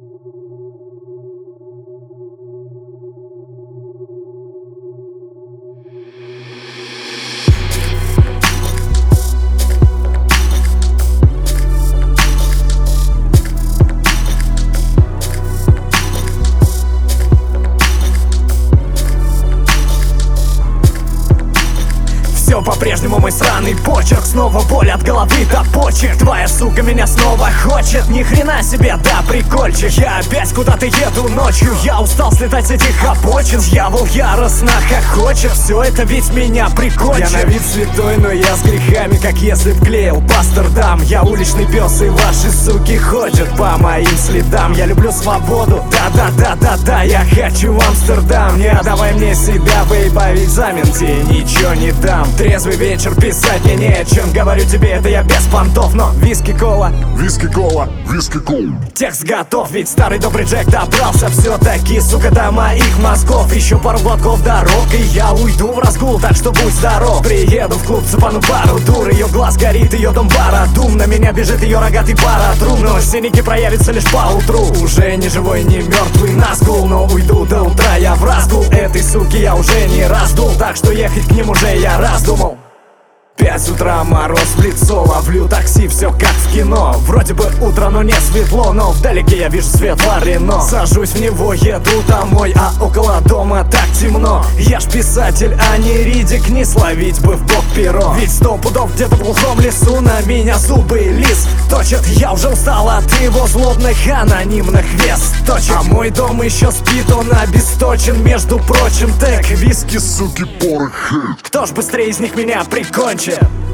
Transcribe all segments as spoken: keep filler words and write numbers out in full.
Все по-прежнему мой сраный почерк, снова боль от головы до почек. Твоя сука меня снова хочет, ни хрена себе, да, прикольчик. Я опять куда-то еду ночью, я устал слетать с этих обочин. Дьявол яростно хохочет, все это ведь меня прикончит. Я на вид святой, но я с грехами, как если б клеил пастордам. Я уличный пес, и ваши суки ходят по моим следам. Я люблю свободу, да-да-да-да-да, я хочу в Амстердам. Не отдавай мне себя, бейба, экзамен тебе ничего не дам. Трезвый вечер, писать мне не о чем. Говорю тебе, это я без понтов, но виски-кола, виски-кола, виски-кола. Текст готов, ведь старый добрый Джек добрался все-таки, сука, до моих мозгов. Еще пару глотков дорог, и я уйду в разгул, так что будь здоров. Приеду в клуб, цепану пару дур, ее глаз горит, ее дом барадум. На меня бежит ее рогатый паратрум, но синяки проявятся лишь поутру. Уже не живой, не мертвый назгул, но уйду до утра я в разгул. Этой суки я уже не раздул, так что ехать к ним уже я раздумал. Пять утра, мороз в лицо, ловлю такси, все как в кино. Вроде бы утро, но не светло, но вдалеке я вижу свет Рено. Сажусь в него, еду домой, а около дома так темно. Я ж писатель, а не Ридик, не словить бы в бок перо. Ведь сто пудов где-то в глухом лесу на меня зубы лис точат. Я уже устал от его злобных анонимных вес точек. А мой дом еще спит, он обесточен, между прочим, тег виски, суки, порох, хейт. Кто ж быстрее из них меня прикончит?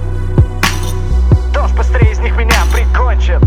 Кто ж быстрее из них меня прикончит?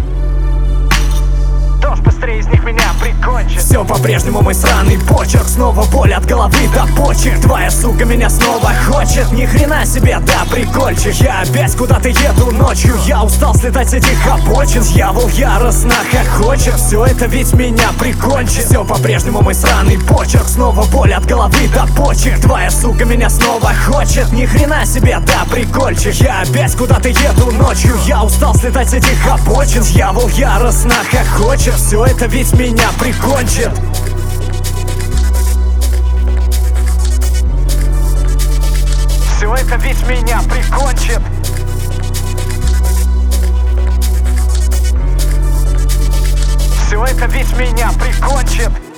Кто ж быстрее из них меня прикончит? Все по-прежнему мой сраный почерк, снова боль от головы до почек. Твоя сука меня снова хочет, ни хрена себе, да, прикольчик. Я опять куда-то еду ночью, я устал слетать с этих обочин. Дьявол яростно хохочет, все это ведь меня прикончит. Все по-прежнему мой сраный почерк, снова боль от головы до почек. Твоя сука меня снова хочет, ни хрена себе, да, прикольчик. Я опять куда-то еду ночью, я устал слетать с этих обочин. Дьявол яростно хохочет, все это ведь меня прикончит. Все это ведь меня прикончит. Все это ведь меня прикончит.